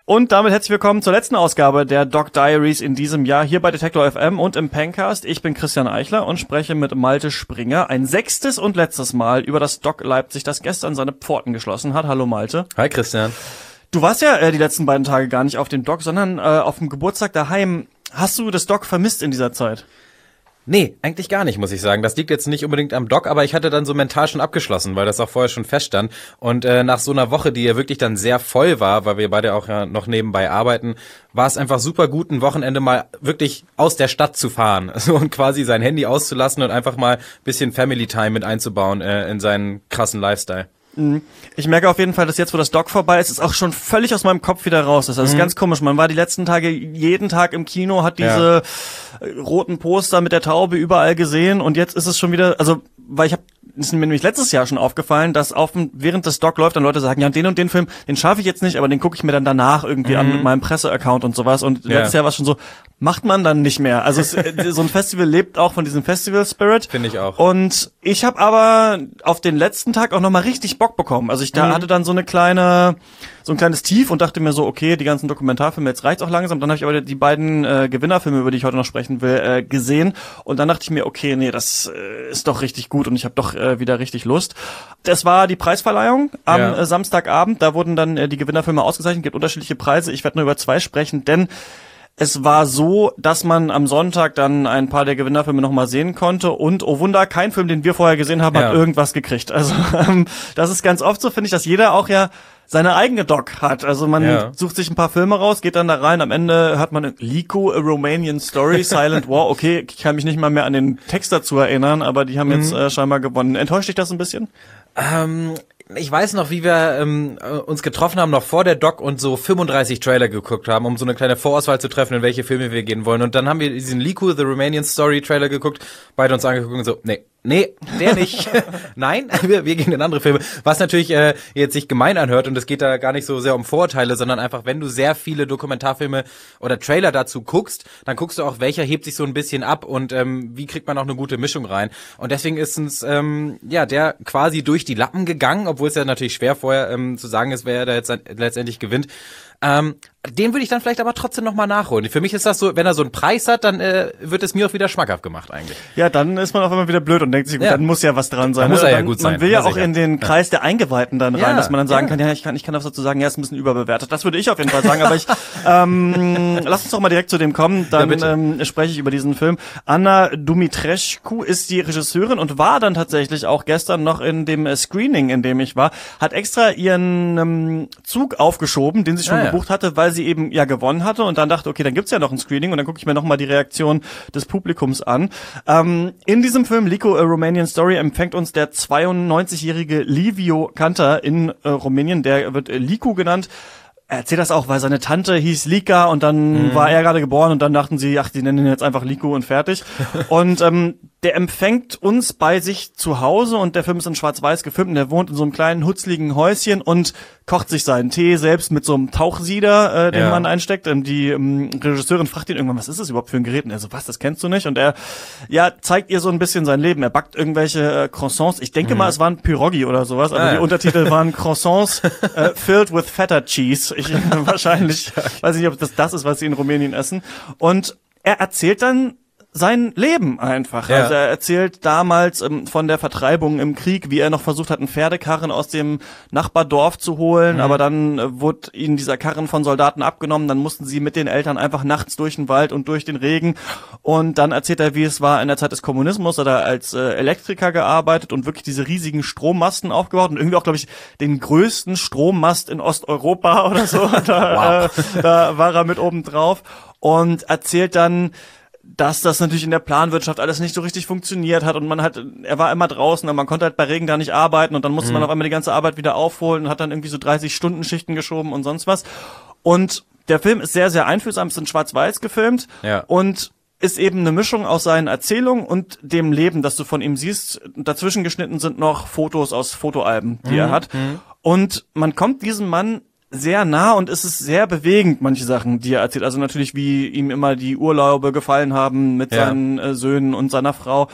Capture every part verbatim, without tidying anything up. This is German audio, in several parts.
Und damit herzlich willkommen zur letzten Ausgabe der Doc Diaries in diesem Jahr hier bei Detektor F M und im Pencast. Ich bin Christian Eichler und spreche mit Malte Springer ein sechstes und letztes Mal über das Doc Leipzig, das gestern seine Pforten geschlossen hat. Hallo Malte. Hi Christian. Du warst ja äh, die letzten beiden Tage gar nicht auf dem Doc, sondern äh, auf dem Geburtstag daheim. Hast du das Doc vermisst in dieser Zeit? Nee, eigentlich gar nicht, muss ich sagen. Das liegt jetzt nicht unbedingt am Doc, aber ich hatte dann so mental schon abgeschlossen, weil das auch vorher schon feststand. Und äh, nach so einer Woche, die ja wirklich dann sehr voll war, weil wir beide auch ja noch nebenbei arbeiten, war es einfach super gut, ein Wochenende mal wirklich aus der Stadt zu fahren. Also, und quasi sein Handy auszulassen und einfach mal ein bisschen Family Time mit einzubauen äh, in seinen krassen Lifestyle. Ich merke auf jeden Fall, dass jetzt, wo das Doc vorbei ist, es auch schon völlig aus meinem Kopf wieder raus ist. Das ist mhm. ganz komisch. Man war die letzten Tage jeden Tag im Kino, hat diese ja. roten Poster mit der Taube überall gesehen und jetzt ist es schon wieder, also, weil ich habe ist mir nämlich letztes Jahr schon aufgefallen, dass auf dem, während das Doc läuft, dann Leute sagen, ja, den und den Film, den schaffe ich jetzt nicht, aber den gucke ich mir dann danach irgendwie mhm. an mit meinem Presseaccount und sowas. Und ja. letztes Jahr war es schon so, macht man dann nicht mehr. Also es, so ein Festival lebt auch von diesem Festival-Spirit. Finde ich auch. Und ich habe aber auf den letzten Tag auch nochmal richtig Bock bekommen. Also ich da mhm. hatte dann so eine kleine, so ein kleines Tief und dachte mir so, okay, die ganzen Dokumentarfilme, jetzt reicht's auch langsam. Dann habe ich aber die beiden äh, Gewinnerfilme, über die ich heute noch sprechen will, äh, gesehen. Und dann dachte ich mir, okay, nee, das äh, ist doch richtig gut und ich habe doch äh, wieder richtig Lust. Das war die Preisverleihung am ja. äh, Samstagabend. Da wurden dann äh, die Gewinnerfilme ausgezeichnet. Es gibt unterschiedliche Preise. Ich werde nur über zwei sprechen, denn es war so, dass man am Sonntag dann ein paar der Gewinnerfilme nochmal sehen konnte und, oh Wunder, kein Film, den wir vorher gesehen haben, ja. hat irgendwas gekriegt. Also ähm, das ist ganz oft so, finde ich, dass jeder auch ja seine eigene Doc hat. Also man ja. sucht sich ein paar Filme raus, geht dann da rein, am Ende hat man Liko, A Romanian Story, Silent War. Okay, ich kann mich nicht mal mehr an den Text dazu erinnern, aber die haben mhm. jetzt äh, scheinbar gewonnen. Enttäuscht dich das ein bisschen? Ähm... Ich weiß noch, wie wir ähm, uns getroffen haben, noch vor der Doc und so fünfunddreißig Trailer geguckt haben, um so eine kleine Vorauswahl zu treffen, in welche Filme wir gehen wollen. Und dann haben wir diesen Liko, The Romanian Story Trailer geguckt, beide uns angeguckt und so, nee, nee, der nicht. Nein, wir, wir gehen in andere Filme. Was natürlich äh, jetzt sich gemein anhört und es geht da gar nicht so sehr um Vorurteile, sondern einfach, wenn du sehr viele Dokumentarfilme oder Trailer dazu guckst, dann guckst du auch, welcher hebt sich so ein bisschen ab und ähm, wie kriegt man auch eine gute Mischung rein. Und deswegen ist uns ähm, ja der quasi durch die Lappen gegangen, obwohl es ja natürlich schwer vorher ähm, zu sagen ist, wer da jetzt letztendlich gewinnt. Ähm, den würde ich dann vielleicht aber trotzdem nochmal nachholen. Für mich ist das so, wenn er so einen Preis hat, dann äh, wird es mir auch wieder schmackhaft gemacht eigentlich. Ja, dann ist man auf einmal wieder blöd und denkt sich, gut, ja. dann muss ja was dran sein. Dann muss er ja dann, gut sein. Man will ja auch in den Kreis der Eingeweihten dann rein, ja. dass man dann sagen ja. kann, ja, ich kann, ich kann das dazu sagen, ja, ist ein bisschen überbewertet. Das würde ich auf jeden Fall sagen, aber ich, ähm, lass uns doch mal direkt zu dem kommen, dann ja, ähm, spreche ich über diesen Film. Anna Dumitrescu ist die Regisseurin und war dann tatsächlich auch gestern noch in dem äh, Screening, in dem ich war, hat extra ihren ähm, Zug aufgeschoben, den sie schon ah, gebucht ja. hatte, weil sie eben ja gewonnen hatte und dann dachte, okay, dann gibt's ja noch ein Screening und dann gucke ich mir nochmal die Reaktion des Publikums an. Ähm, in diesem Film Liko, A Romanian Story empfängt uns der zweiundneunzigjährige Livio Kanter in äh, Rumänien, der wird äh, Liko genannt. Er erzählt das auch, weil seine Tante hieß Lika und dann mhm. war er gerade geboren und dann dachten sie, ach, die nennen ihn jetzt einfach Liko und fertig. Und ähm, der empfängt uns bei sich zu Hause und der Film ist in Schwarz-Weiß gefilmt und der wohnt in so einem kleinen, hutzligen Häuschen und kocht sich seinen Tee selbst mit so einem Tauchsieder, äh, den ja. man einsteckt. Ähm, die ähm, Regisseurin fragt ihn irgendwann, was ist das überhaupt für ein Gerät? Und er so, was, das kennst du nicht? Und er ja zeigt ihr so ein bisschen sein Leben. Er backt irgendwelche äh, Croissants. Ich denke mhm. mal, es waren Pyrogi oder sowas, aber ah, die ja. Untertitel waren Croissants äh, filled with feta cheese. Ich, wahrscheinlich, weiß nicht, ob das das ist, was sie in Rumänien essen. Und er erzählt dann sein Leben einfach. Ja. Also er erzählt damals ähm, von der Vertreibung im Krieg, wie er noch versucht hat, einen Pferdekarren aus dem Nachbardorf zu holen, mhm. aber dann äh, wurde ihnen dieser Karren von Soldaten abgenommen, dann mussten sie mit den Eltern einfach nachts durch den Wald und durch den Regen und dann erzählt er, wie es war in der Zeit des Kommunismus, hat er als äh, Elektriker gearbeitet und wirklich diese riesigen Strommasten aufgebaut und irgendwie auch, glaube ich, den größten Strommast in Osteuropa oder so, da, wow. äh, da war er mit oben drauf und erzählt dann, dass das natürlich in der Planwirtschaft alles nicht so richtig funktioniert hat und man hat, er war immer draußen, aber man konnte halt bei Regen da nicht arbeiten und dann musste mhm. man auf einmal die ganze Arbeit wieder aufholen und hat dann irgendwie so dreißig Stunden Schichten geschoben und sonst was. Und der Film ist sehr, sehr einfühlsam, ist in Schwarz-Weiß gefilmt ja. und ist eben eine Mischung aus seinen Erzählungen und dem Leben, das du von ihm siehst. Dazwischen geschnitten sind noch Fotos aus Fotoalben, die mhm. er hat. Mhm. Und man kommt diesem Mann sehr nah und es ist sehr bewegend, manche Sachen, die er erzählt. Also natürlich, wie ihm immer die Urlaube gefallen haben mit ja. seinen äh, Söhnen und seiner Frau.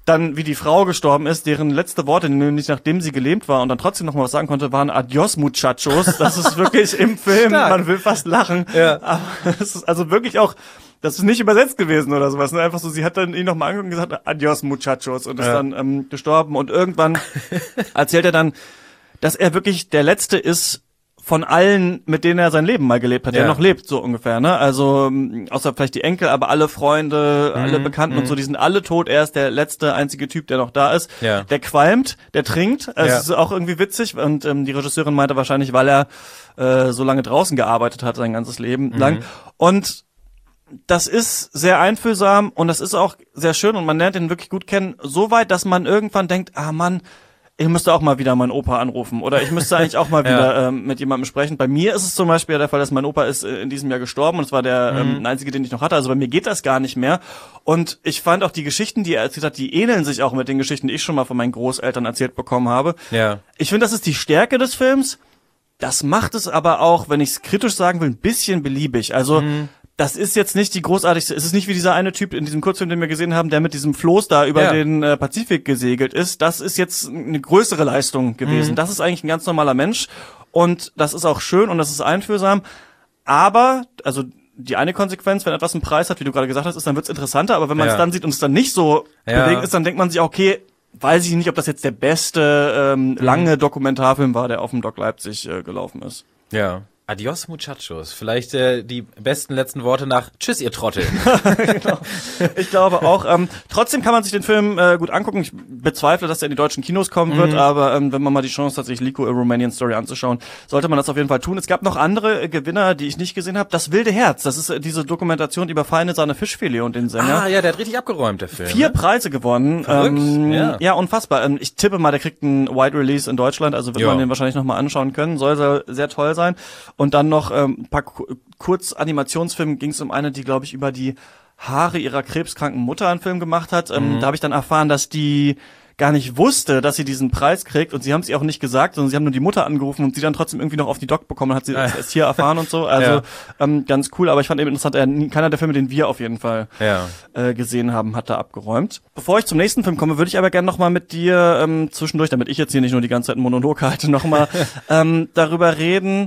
Dann, wie die Frau gestorben ist, deren letzte Worte, nämlich nachdem sie gelähmt war und dann trotzdem noch mal was sagen konnte, waren Adios Muchachos. Das ist wirklich im Film, Stark. Man will fast lachen. Ja. Aber es ist also wirklich auch, das ist nicht übersetzt gewesen oder sowas. Ne? Einfach so, sie hat dann ihn noch mal angeguckt und gesagt, Adios Muchachos und ist Ja. dann ähm, gestorben. Und irgendwann erzählt er dann, dass er wirklich der Letzte ist von allen, mit denen er sein Leben mal gelebt hat, Ja. der noch lebt, so ungefähr, ne? Also, ähm, außer vielleicht die Enkel, aber alle Freunde, alle Bekannten und so, die sind alle tot. Er ist der letzte, einzige Typ, der noch da ist. Ja. Der qualmt, der trinkt. Es Ja. ist auch irgendwie witzig. Und ähm, die Regisseurin meinte wahrscheinlich, weil er äh, so lange draußen gearbeitet hat, sein ganzes Leben lang. Und das ist sehr einfühlsam und das ist auch sehr schön und man lernt ihn wirklich gut kennen. So weit, dass man irgendwann denkt, ah Mann, ich müsste auch mal wieder meinen Opa anrufen oder ich müsste eigentlich auch mal wieder Ja. ähm, mit jemandem sprechen. Bei mir ist es zum Beispiel der Fall, dass mein Opa ist äh, in diesem Jahr gestorben und es war der Mhm. ähm, einzige, den ich noch hatte. Also bei mir geht das gar nicht mehr. Und ich fand auch die Geschichten, die er erzählt hat, die ähneln sich auch mit den Geschichten, die ich schon mal von meinen Großeltern erzählt bekommen habe. Ja. Ich finde, das ist die Stärke des Films. Das macht es aber auch, wenn ich es kritisch sagen will, ein bisschen beliebig. Also das ist jetzt nicht die großartigste, es ist nicht wie dieser eine Typ in diesem Kurzfilm, den wir gesehen haben, der mit diesem Floß da über Ja. den äh, Pazifik gesegelt ist. Das ist jetzt eine größere Leistung gewesen. Das ist eigentlich ein ganz normaler Mensch und das ist auch schön und das ist einfühlsam. Aber, also die eine Konsequenz, wenn etwas einen Preis hat, wie du gerade gesagt hast, ist, dann wird's interessanter. Aber wenn man es Ja. dann sieht und es dann nicht so Ja. bewegend ist, dann denkt man sich, okay, weiß ich nicht, ob das jetzt der beste ähm, lange Dokumentarfilm war, der auf dem Doc Leipzig äh, gelaufen ist. Ja. Adios Muchachos. Vielleicht äh, die besten letzten Worte nach Tschüss, ihr Trottel. Genau. Ich glaube auch. Ähm, trotzdem kann man sich den Film äh, gut angucken. Ich bezweifle, dass er in die deutschen Kinos kommen wird, aber ähm, wenn man mal die Chance hat, sich Liko, A Romanian Story anzuschauen, sollte man das auf jeden Fall tun. Es gab noch andere äh, Gewinner, die ich nicht gesehen habe. Das wilde Herz, das ist äh, diese Dokumentation über Feine Sahne Fischfilet und den Sänger. Ah, ja, der hat richtig abgeräumt, der Film. Vier ne? Preise gewonnen. Verrückt, ähm, ja. ja, unfassbar. Ähm, ich tippe mal, der kriegt einen Wide Release in Deutschland, also wird Ja. man den wahrscheinlich noch mal anschauen können. Soll sehr, sehr toll sein. Und dann noch ähm, ein paar Ku- Kurz-Animationsfilme, ging es um eine, die, glaube ich, über die Haare ihrer krebskranken Mutter einen Film gemacht hat. Ähm, Mhm. Da habe ich dann erfahren, dass die gar nicht wusste, dass sie diesen Preis kriegt und sie haben es ihr auch nicht gesagt, sondern sie haben nur die Mutter angerufen und sie dann trotzdem irgendwie noch auf die Doc bekommen, hat sie Ah. das erst hier erfahren und so. Also Ja. ähm, ganz cool, aber ich fand eben interessant, äh, keiner der Filme, den wir auf jeden Fall Ja. äh, gesehen haben, hat da abgeräumt. Bevor ich zum nächsten Film komme, würde ich aber gerne noch mal mit dir ähm, zwischendurch, damit ich jetzt hier nicht nur die ganze Zeit einen Monolog halte, noch mal ähm, darüber reden,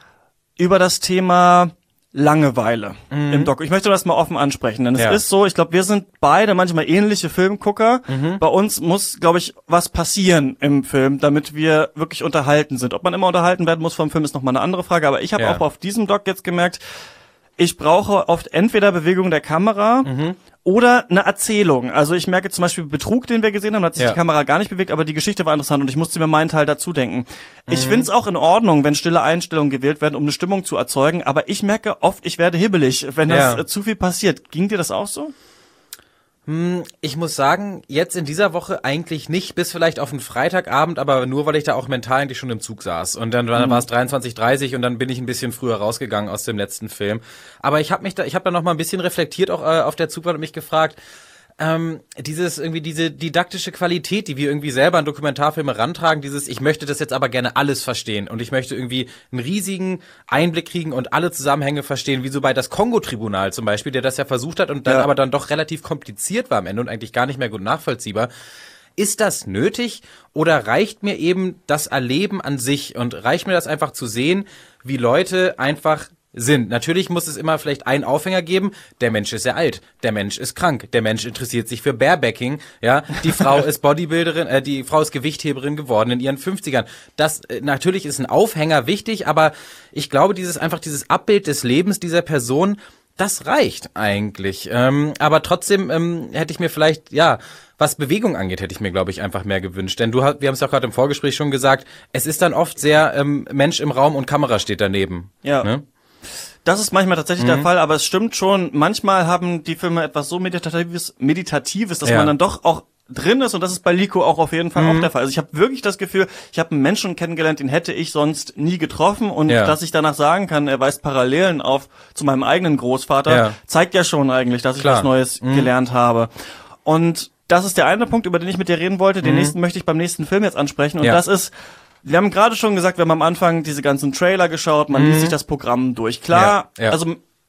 über das Thema Langeweile im Doc. Ich möchte das mal offen ansprechen, denn es Ja. ist so, ich glaube, wir sind beide manchmal ähnliche Filmgucker. Bei uns muss, glaube ich, was passieren im Film, damit wir wirklich unterhalten sind. Ob man immer unterhalten werden muss vom Film, ist nochmal eine andere Frage, aber ich habe Ja. auch auf diesem Doc jetzt gemerkt, ich brauche oft entweder Bewegung der Kamera oder eine Erzählung. Also ich merke zum Beispiel Betrug, den wir gesehen haben, da hat sich Ja. die Kamera gar nicht bewegt, aber die Geschichte war interessant und ich musste mir meinen Teil dazu denken. Ich finde es auch in Ordnung, wenn stille Einstellungen gewählt werden, um eine Stimmung zu erzeugen, aber ich merke oft, ich werde hibbelig, wenn das Ja. äh, zu viel passiert. Ging dir das auch so? Ich muss sagen, jetzt in dieser Woche eigentlich nicht, bis vielleicht auf den Freitagabend, aber nur, weil ich da auch mental eigentlich schon im Zug saß. Und dann, dann war es dreiundzwanzig Uhr dreißig und dann bin ich ein bisschen früher rausgegangen aus dem letzten Film. Aber ich habe mich da, ich habe da noch mal ein bisschen reflektiert auch äh, auf der Zugfahrt und mich gefragt, ähm, dieses irgendwie diese didaktische Qualität, die wir irgendwie selber in Dokumentarfilme rantragen, dieses, ich möchte das jetzt aber gerne alles verstehen und ich möchte irgendwie einen riesigen Einblick kriegen und alle Zusammenhänge verstehen, wie so bei das Kongo-Tribunal zum Beispiel, der das ja versucht hat und dann Ja. aber dann doch relativ kompliziert war am Ende und eigentlich gar nicht mehr gut nachvollziehbar. Ist das nötig oder reicht mir eben das Erleben an sich und reicht mir das einfach zu sehen, wie Leute einfach sind? Natürlich muss es immer vielleicht einen Aufhänger geben. Der Mensch ist sehr alt, der Mensch ist krank, der Mensch interessiert sich für Barebacking, ja, die Frau ist Bodybuilderin, äh, die Frau ist Gewichtheberin geworden in ihren fünfzigern. Das äh, natürlich ist ein Aufhänger wichtig, aber ich glaube, dieses einfach dieses Abbild des Lebens dieser Person, das reicht eigentlich. Ähm, aber trotzdem ähm, hätte ich mir vielleicht, ja, was Bewegung angeht, hätte ich mir, glaube ich, einfach mehr gewünscht. Denn du hast, wir haben es ja gerade im Vorgespräch schon gesagt, es ist dann oft sehr ähm, Mensch im Raum und Kamera steht daneben. Ja. Ne? Das ist manchmal tatsächlich der Fall, aber es stimmt schon, manchmal haben die Filme etwas so Meditatives, Meditatives, dass Ja. man dann doch auch drin ist und das ist bei Liko auch auf jeden Fall auch der Fall. Also ich habe wirklich das Gefühl, ich habe einen Menschen kennengelernt, den hätte ich sonst nie getroffen und Ja. dass ich danach sagen kann, er weist Parallelen auf zu meinem eigenen Großvater, Ja. zeigt ja schon eigentlich, dass ich Klar. was Neues gelernt habe. Und das ist der eine Punkt, über den ich mit dir reden wollte. Den nächsten möchte ich beim nächsten Film jetzt ansprechen und Ja. das ist, wir haben gerade schon gesagt, wir haben am Anfang diese ganzen Trailer geschaut, man liest sich das Programm durch. Klar, Ja, ja. also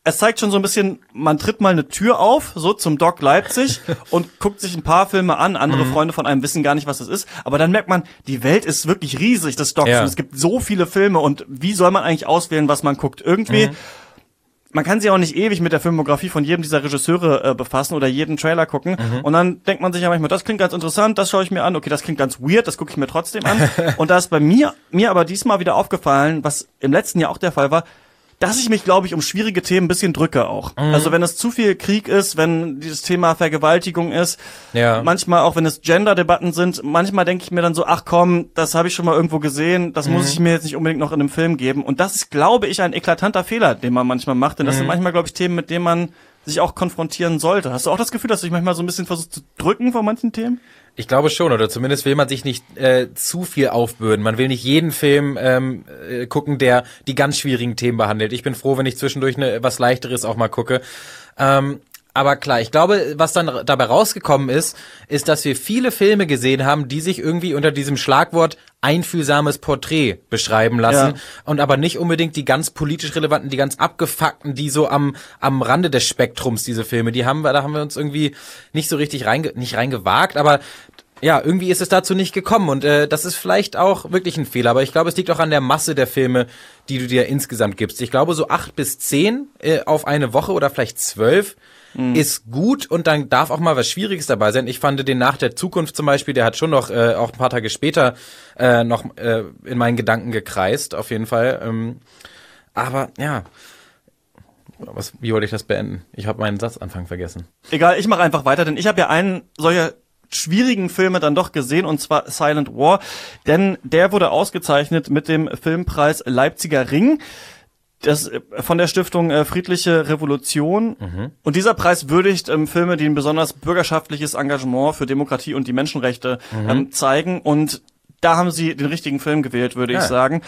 es zeigt schon so ein bisschen, man tritt mal eine Tür auf, so zum Doc Leipzig und guckt sich ein paar Filme an. Andere mhm. Freunde von einem wissen gar nicht, was das ist. Aber dann merkt man, die Welt ist wirklich riesig des Docs. Ja. Und es gibt so viele Filme. Und wie soll man eigentlich auswählen, was man guckt? Irgendwie, mhm. man kann sich auch nicht ewig mit der Filmografie von jedem dieser Regisseure äh, befassen oder jeden Trailer gucken. Mhm. Und dann denkt man sich ja manchmal, das klingt ganz interessant, das schaue ich mir an. Okay, das klingt ganz weird, das gucke ich mir trotzdem an. Und da ist bei mir, mir aber diesmal wieder aufgefallen, was im letzten Jahr auch der Fall war, dass ich mich, glaube ich, um schwierige Themen ein bisschen drücke auch. Mhm. Also wenn es zu viel Krieg ist, wenn dieses Thema Vergewaltigung ist, ja. manchmal auch, wenn es Gender-Debatten sind, manchmal denke ich mir dann so, ach komm, das habe ich schon mal irgendwo gesehen, das mhm. muss ich mir jetzt nicht unbedingt noch in einem Film geben. Und das ist, glaube ich, ein eklatanter Fehler, den man manchmal macht. Denn das mhm. sind manchmal, glaube ich, Themen, mit denen man sich auch konfrontieren sollte. Hast du auch das Gefühl, dass du dich manchmal so ein bisschen versuchst zu drücken vor manchen Themen? Ich glaube schon, oder zumindest will man sich nicht äh, zu viel aufbürden. Man will nicht jeden Film ähm, äh, gucken, der die ganz schwierigen Themen behandelt. Ich bin froh, wenn ich zwischendurch ne, was Leichteres auch mal gucke. Ähm, aber klar, ich glaube, was dann dabei rausgekommen ist, ist, dass wir viele Filme gesehen haben, die sich irgendwie unter diesem Schlagwort einfühlsames Porträt beschreiben lassen, ja. und aber nicht unbedingt die ganz politisch relevanten, die ganz abgefuckten, die so am am Rande des Spektrums, diese Filme, die haben wir, da haben wir uns irgendwie nicht so richtig reinge, nicht reingewagt, aber ja, irgendwie ist es dazu nicht gekommen und äh, das ist vielleicht auch wirklich ein Fehler, aber ich glaube, es liegt auch an der Masse der Filme, die du dir insgesamt gibst. Ich glaube, so acht bis zehn äh, auf eine Woche oder vielleicht zwölf Mhm. ist gut und dann darf auch mal was Schwieriges dabei sein. Ich fand den Nach der Zukunft zum Beispiel, der hat schon noch äh, auch ein paar Tage später äh, noch äh, in meinen Gedanken gekreist, auf jeden Fall. Ähm, aber ja, was, wie wollte ich das beenden? Ich habe meinen Satzanfang vergessen. Egal, ich mache einfach weiter, denn ich habe ja einen solcher schwierigen Filme dann doch gesehen, und zwar Silent War, denn der wurde ausgezeichnet mit dem Filmpreis Leipziger Ring. Das von der Stiftung äh, Friedliche Revolution. Mhm. Und dieser Preis würdigt ähm, Filme, die ein besonders bürgerschaftliches Engagement für Demokratie und die Menschenrechte mhm. ähm, zeigen. Und da haben sie den richtigen Film gewählt, würde ja. ich sagen.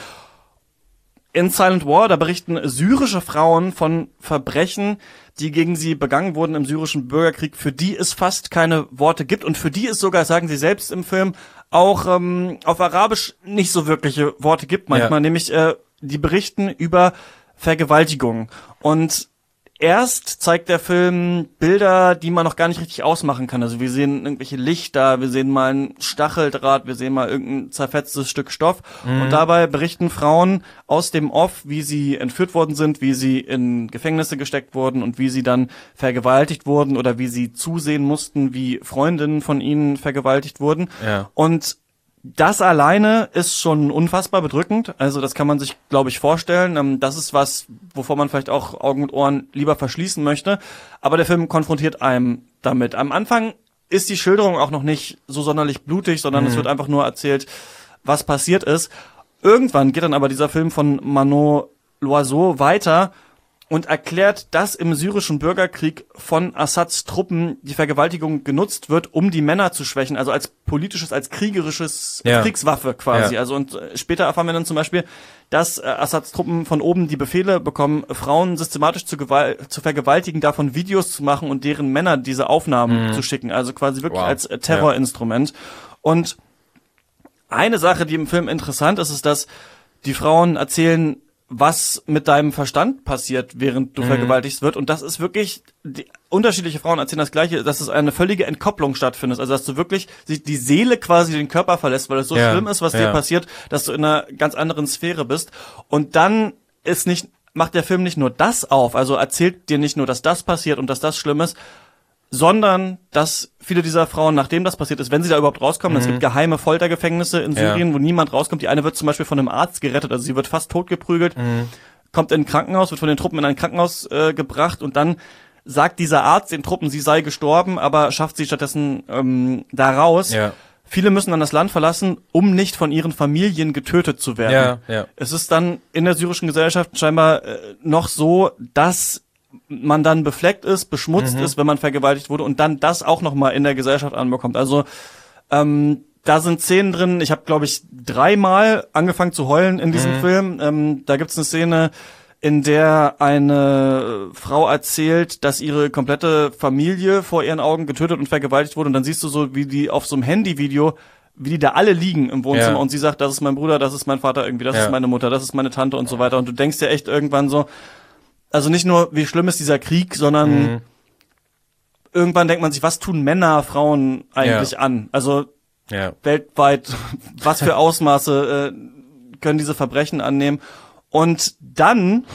In Silent War, da berichten syrische Frauen von Verbrechen, die gegen sie begangen wurden im syrischen Bürgerkrieg, für die es fast keine Worte gibt und für die es sogar, sagen sie selbst im Film, auch ähm, auf Arabisch nicht so wirkliche Worte gibt manchmal. Ja. Nämlich, äh, die berichten über Vergewaltigung. Und erst zeigt der Film Bilder, die man noch gar nicht richtig ausmachen kann. Also wir sehen irgendwelche Lichter, wir sehen mal ein Stacheldraht, wir sehen mal irgendein zerfetztes Stück Stoff. Mhm. Und dabei berichten Frauen aus dem Off, wie sie entführt worden sind, wie sie in Gefängnisse gesteckt wurden und wie sie dann vergewaltigt wurden oder wie sie zusehen mussten, wie Freundinnen von ihnen vergewaltigt wurden. Ja. Und das alleine ist schon unfassbar bedrückend. Also das kann man sich, glaube ich, vorstellen. Das ist was, wovor man vielleicht auch Augen und Ohren lieber verschließen möchte. Aber der Film konfrontiert einem damit. Am Anfang ist die Schilderung auch noch nicht so sonderlich blutig, sondern mhm. es wird einfach nur erzählt, was passiert ist. Irgendwann geht dann aber dieser Film von Manon Loiseau weiter und erklärt, dass im syrischen Bürgerkrieg von Assads Truppen die Vergewaltigung genutzt wird, um die Männer zu schwächen, also als politisches, als kriegerisches ja. Kriegswaffe quasi. Ja. Also und später erfahren wir dann zum Beispiel, dass äh, Assads Truppen von oben die Befehle bekommen, Frauen systematisch zu, Gewalt, zu vergewaltigen, davon Videos zu machen und deren Männer diese Aufnahmen mhm. zu schicken. Also quasi wirklich wow. als äh, Terrorinstrument. Ja. Und eine Sache, die im Film interessant ist, ist, dass die Frauen erzählen, was mit deinem Verstand passiert, während du mhm. vergewaltigt wird. Und das ist wirklich, die, unterschiedliche Frauen erzählen das Gleiche, dass es eine völlige Entkopplung stattfindet. Also dass du wirklich die Seele quasi den Körper verlässt, weil es so ja. schlimm ist, was ja. dir passiert, dass du in einer ganz anderen Sphäre bist. Und dann ist nicht, macht der Film nicht nur das auf, also erzählt dir nicht nur, dass das passiert und dass das schlimm ist, sondern dass viele dieser Frauen, nachdem das passiert ist, wenn sie da überhaupt rauskommen, mhm. es gibt geheime Foltergefängnisse in Syrien, ja. wo niemand rauskommt. Die eine wird zum Beispiel von einem Arzt gerettet, also sie wird fast totgeprügelt, mhm. kommt in ein Krankenhaus, wird von den Truppen in ein Krankenhaus äh, gebracht und dann sagt dieser Arzt den Truppen, sie sei gestorben, aber schafft sie stattdessen ähm, da raus. Ja. Viele müssen dann das Land verlassen, um nicht von ihren Familien getötet zu werden. Ja, ja. Es ist dann in der syrischen Gesellschaft scheinbar äh, noch so, dass man dann befleckt ist, beschmutzt mhm. ist, wenn man vergewaltigt wurde und dann das auch nochmal in der Gesellschaft anbekommt. Also ähm, da sind Szenen drin, ich habe, glaube ich, dreimal angefangen zu heulen in diesem mhm. Film. Ähm, da gibt's eine Szene, in der eine Frau erzählt, dass ihre komplette Familie vor ihren Augen getötet und vergewaltigt wurde und dann siehst du so, wie die auf so einem Handyvideo, wie die da alle liegen im Wohnzimmer ja. und sie sagt, das ist mein Bruder, das ist mein Vater irgendwie, das ja. ist meine Mutter, das ist meine Tante und so weiter und du denkst dir echt irgendwann so, also nicht nur, wie schlimm ist dieser Krieg, sondern mhm. irgendwann denkt man sich, was tun Männer Frauen eigentlich ja. an? Also ja. weltweit, was für Ausmaße äh, können diese Verbrechen annehmen? Und dann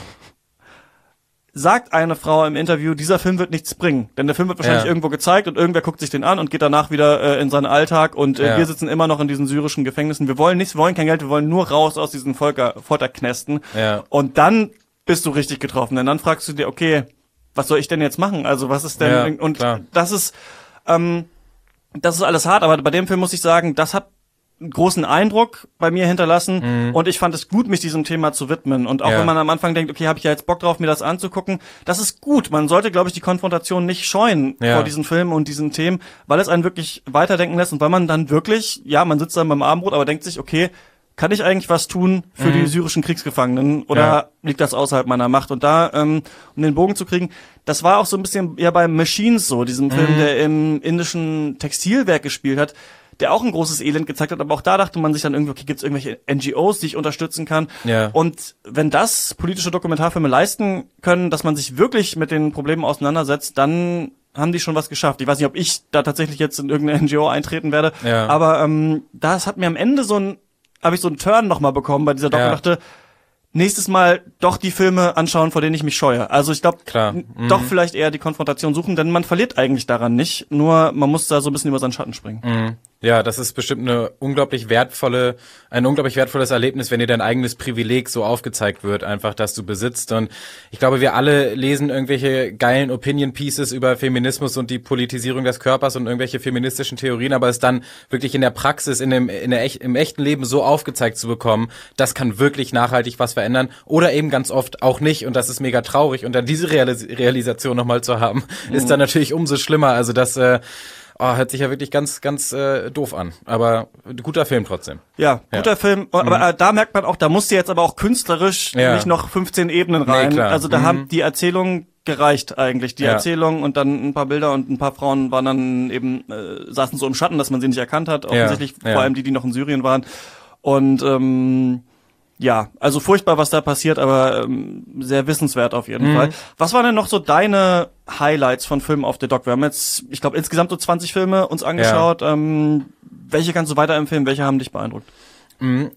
sagt eine Frau im Interview, dieser Film wird nichts bringen. Denn der Film wird wahrscheinlich ja. irgendwo gezeigt und irgendwer guckt sich den an und geht danach wieder äh, in seinen Alltag und äh, ja. wir sitzen immer noch in diesen syrischen Gefängnissen. Wir wollen nichts, wir wollen kein Geld, wir wollen nur raus aus diesen Folter- Folterknästen. Ja. Und dann bist du richtig getroffen. Denn dann fragst du dir, okay, was soll ich denn jetzt machen? Also was ist denn... Ja, und klar. das ist ähm, das ist alles hart, aber bei dem Film muss ich sagen, das hat einen großen Eindruck bei mir hinterlassen mhm. und ich fand es gut, mich diesem Thema zu widmen. Und auch ja. wenn man am Anfang denkt, okay, habe ich ja jetzt Bock drauf, mir das anzugucken, das ist gut. Man sollte, glaube ich, die Konfrontation nicht scheuen ja. vor diesen Filmen und diesen Themen, weil es einen wirklich weiterdenken lässt und weil man dann wirklich, ja, man sitzt dann beim Abendbrot, aber denkt sich, okay, kann ich eigentlich was tun für mhm. die syrischen Kriegsgefangenen oder ja. liegt das außerhalb meiner Macht? Und da, ähm, um den Bogen zu kriegen, das war auch so ein bisschen ja bei Machines so, diesem Film, mhm. der im indischen Textilwerk gespielt hat, der auch ein großes Elend gezeigt hat, aber auch da dachte man sich dann irgendwie, okay, gibt's irgendwelche N G Os, die ich unterstützen kann? Ja. Und wenn das politische Dokumentarfilme leisten können, dass man sich wirklich mit den Problemen auseinandersetzt, dann haben die schon was geschafft. Ich weiß nicht, ob ich da tatsächlich jetzt in irgendeine N G O eintreten werde, ja. aber ähm, das hat mir am Ende so ein habe ich so einen Turn nochmal bekommen bei dieser Doku und dachte, nächstes Mal doch die Filme anschauen, vor denen ich mich scheue. Also ich glaube, mhm. doch vielleicht eher die Konfrontation suchen, denn man verliert eigentlich daran nicht. Nur man muss da so ein bisschen über seinen Schatten springen. Mhm. Ja, das ist bestimmt eine unglaublich wertvolle, ein unglaublich wertvolles Erlebnis, wenn dir dein eigenes Privileg so aufgezeigt wird, einfach, dass du besitzt. Und ich glaube, wir alle lesen irgendwelche geilen Opinion Pieces über Feminismus und die Politisierung des Körpers und irgendwelche feministischen Theorien, aber es dann wirklich in der Praxis, in dem, in der, im echten Leben so aufgezeigt zu bekommen, das kann wirklich nachhaltig was verändern oder eben ganz oft auch nicht. Und das ist mega traurig. Und dann diese Realis- Realisation nochmal zu haben, mhm. ist dann natürlich umso schlimmer. Also das, äh, Oh, hört sich ja wirklich ganz, ganz äh, doof an. Aber guter Film trotzdem. Ja, guter ja. Film. Aber mhm. äh, da merkt man auch, da musste jetzt aber auch künstlerisch ja. nicht noch fünfzehn Ebenen rein. Nee, also da mhm. haben die Erzählungen gereicht eigentlich. Die ja. Erzählung und dann ein paar Bilder und ein paar Frauen waren dann eben, äh, saßen so im Schatten, dass man sie nicht erkannt hat. Offensichtlich ja. vor allem die, die noch in Syrien waren. Und ähm, ja, also furchtbar, was da passiert, aber ähm, sehr wissenswert auf jeden mhm. Fall. Was waren denn noch so deine Highlights von Filmen auf der Doc? Wir haben jetzt, ich glaube, insgesamt so zwanzig Filme uns angeschaut. Ja. Ähm, welche kannst du weiterempfehlen? Welche haben dich beeindruckt? Mhm.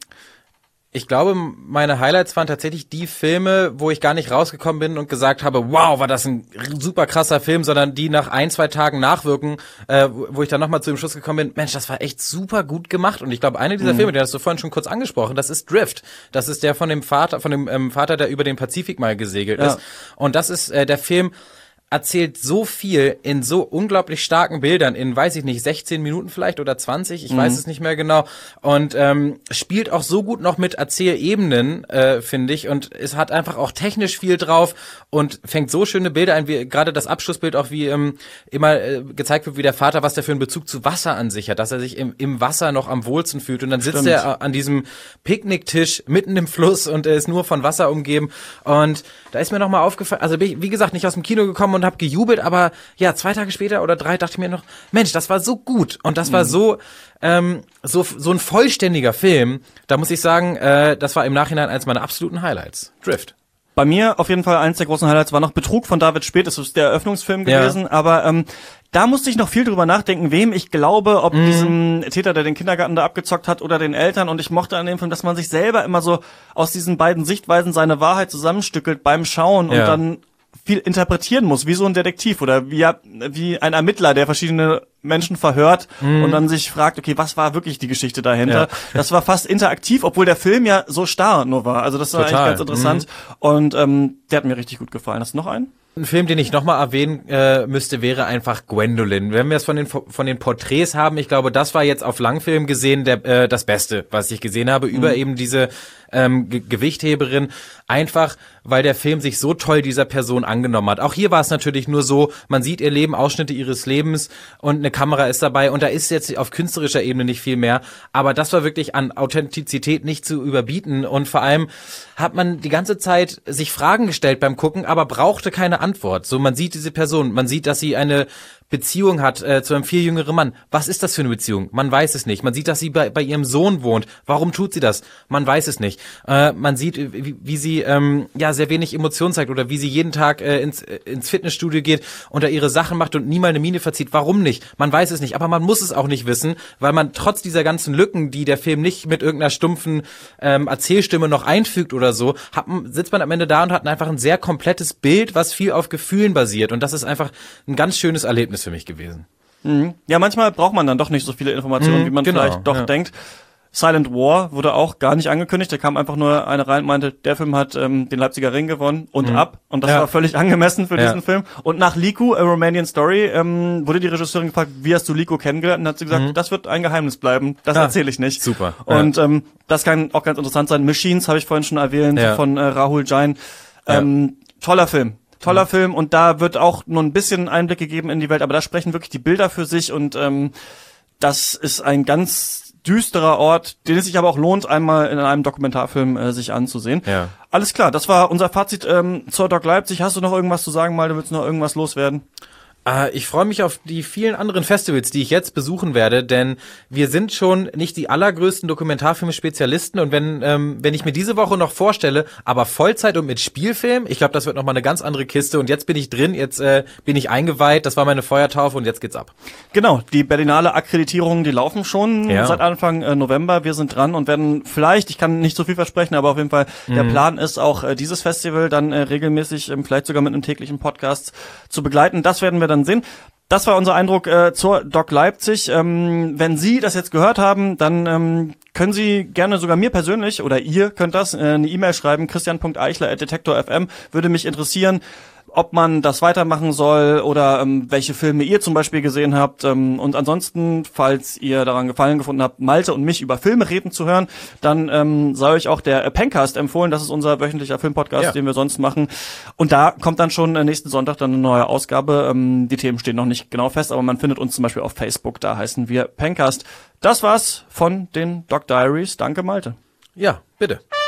Ich glaube, meine Highlights waren tatsächlich die Filme, wo ich gar nicht rausgekommen bin und gesagt habe, wow, war das ein super krasser Film, sondern die nach ein, zwei Tagen nachwirken, äh, wo ich dann nochmal zu dem Schluss gekommen bin, Mensch, das war echt super gut gemacht. Und ich glaube, einer dieser mhm. Filme, den hast du vorhin schon kurz angesprochen, das ist Drift. Das ist der von dem Vater, von dem ähm, Vater, der über den Pazifik mal gesegelt ja. ist. Und das ist äh, der Film, erzählt so viel in so unglaublich starken Bildern, in, weiß ich nicht, sechzehn Minuten vielleicht oder zwanzig, ich mhm. weiß es nicht mehr genau, und ähm, spielt auch so gut noch mit Erzählebenen, äh, finde ich, und es hat einfach auch technisch viel drauf und fängt so schöne Bilder ein, wie gerade das Abschlussbild auch, wie ähm, immer äh, gezeigt wird, wie der Vater, was der für einen Bezug zu Wasser an sich hat, dass er sich im, im Wasser noch am wohlsten fühlt, und dann sitzt Stimmt. er an diesem Picknicktisch mitten im Fluss und er ist nur von Wasser umgeben, und da ist mir nochmal aufgefallen, also bin ich, wie gesagt, nicht aus dem Kino gekommen und habe gejubelt, aber ja, zwei Tage später oder drei dachte ich mir noch, Mensch, das war so gut und das war so ähm, so so ein vollständiger Film. Da muss ich sagen, äh, das war im Nachhinein eines meiner absoluten Highlights. Drift. Bei mir auf jeden Fall eins der großen Highlights war noch Betrug von David Speth. Das ist der Eröffnungsfilm gewesen, ja. aber ähm, da musste ich noch viel drüber nachdenken, wem ich glaube, ob mm. diesem Täter, der den Kindergarten da abgezockt hat, oder den Eltern. Und ich mochte an dem Film, dass man sich selber immer so aus diesen beiden Sichtweisen seine Wahrheit zusammenstückelt beim Schauen ja. und dann viel interpretieren muss, wie so ein Detektiv oder wie, wie ein Ermittler, der verschiedene Menschen verhört mm. und dann sich fragt, okay, was war wirklich die Geschichte dahinter? Ja. Das war fast interaktiv, obwohl der Film ja so starr nur war. Also das war Total. eigentlich ganz interessant mm. und ähm, der hat mir richtig gut gefallen. Hast du noch einen? Ein Film, den ich nochmal erwähnen äh, müsste, wäre einfach Gwendolyn. Wenn wir es von den von den Porträts haben, ich glaube, das war jetzt auf Langfilm gesehen der äh, das Beste, was ich gesehen habe, mhm. über eben diese ähm, Ge- Gewichtheberin. Einfach, weil der Film sich so toll dieser Person angenommen hat. Auch hier war es natürlich nur so, man sieht ihr Leben, Ausschnitte ihres Lebens und eine Kamera ist dabei und da ist jetzt auf künstlerischer Ebene nicht viel mehr. Aber das war wirklich an Authentizität nicht zu überbieten und vor allem hat man die ganze Zeit sich Fragen gestellt beim Gucken, aber brauchte keine Antwort. So, man sieht diese Person, man sieht, dass sie eine Beziehung hat äh, zu einem viel jüngeren Mann. Was ist das für eine Beziehung? Man weiß es nicht. Man sieht, dass sie bei, bei ihrem Sohn wohnt. Warum tut sie das? Man weiß es nicht. Äh, man sieht, wie, wie sie ähm, ja sehr wenig Emotionen zeigt oder wie sie jeden Tag äh, ins, äh, ins Fitnessstudio geht und da ihre Sachen macht und nie mal eine Miene verzieht. Warum nicht? Man weiß es nicht. Aber man muss es auch nicht wissen, weil man trotz dieser ganzen Lücken, die der Film nicht mit irgendeiner stumpfen ähm, Erzählstimme noch einfügt oder so, hat, sitzt man am Ende da und hat einfach ein sehr komplettes Bild, was viel auf Gefühlen basiert. Und das ist einfach ein ganz schönes Erlebnis für mich gewesen. Mhm. Ja, manchmal braucht man dann doch nicht so viele Informationen, mhm, wie man genau, vielleicht doch ja. denkt. Silent War wurde auch gar nicht angekündigt. Da kam einfach nur eine rein und meinte, der Film hat ähm, den Leipziger Ring gewonnen und mhm. ab. Und das ja. war völlig angemessen für ja. diesen Film. Und nach Liku, A Romanian Story, ähm, wurde die Regisseurin gefragt, wie hast du Liku kennengelernt? Und hat sie gesagt, mhm. das wird ein Geheimnis bleiben. Das ja. erzähle ich nicht. Super. Und ja. ähm, das kann auch ganz interessant sein. Machines habe ich vorhin schon erwähnt, ja. von äh, Rahul Jain. Ähm, ja. Toller Film. Toller mhm. Film. Und da wird auch nur ein bisschen Einblick gegeben in die Welt. Aber da sprechen wirklich die Bilder für sich. Und ähm, das ist ein ganz düsterer Ort, den es sich aber auch lohnt, einmal in einem Dokumentarfilm äh, sich anzusehen. Ja. Alles klar, das war unser Fazit ähm, zur Doc Leipzig. Hast du noch irgendwas zu sagen, Malte? Willst du noch irgendwas loswerden? Äh, ich freue mich auf die vielen anderen Festivals, die ich jetzt besuchen werde, denn wir sind schon nicht die allergrößten Dokumentarfilm-Spezialisten und wenn ähm, wenn ich mir diese Woche noch vorstelle, aber Vollzeit und mit Spielfilm, ich glaube, das wird nochmal eine ganz andere Kiste und jetzt bin ich drin, jetzt äh, bin ich eingeweiht, das war meine Feuertaufe und jetzt geht's ab. Genau, die Berlinale Akkreditierungen, die laufen schon ja. seit Anfang äh, November, wir sind dran und werden vielleicht, ich kann nicht so viel versprechen, aber auf jeden Fall, mhm. der Plan ist auch, äh, dieses Festival dann äh, regelmäßig, äh, vielleicht sogar mit einem täglichen Podcast zu begleiten. Das werden wir dann sehen. Das war unser Eindruck äh, zur Doc Leipzig. Ähm, wenn Sie das jetzt gehört haben, dann ähm, können Sie gerne sogar mir persönlich oder ihr könnt das äh, eine E-Mail schreiben, christian punkt eichler at detektor punkt f m. Würde mich interessieren, ob man das weitermachen soll oder ähm, welche Filme ihr zum Beispiel gesehen habt. Ähm, und ansonsten, falls ihr daran Gefallen gefunden habt, Malte und mich über Filme reden zu hören, dann ähm, sei euch auch der Pencast empfohlen. Das ist unser wöchentlicher Filmpodcast, ja. den wir sonst machen. Und da kommt dann schon äh, nächsten Sonntag dann eine neue Ausgabe. Ähm, die Themen stehen noch nicht genau fest, aber man findet uns zum Beispiel auf Facebook. Da heißen wir Pencast. Das war's von den Doc Diaries. Danke, Malte. Ja, bitte.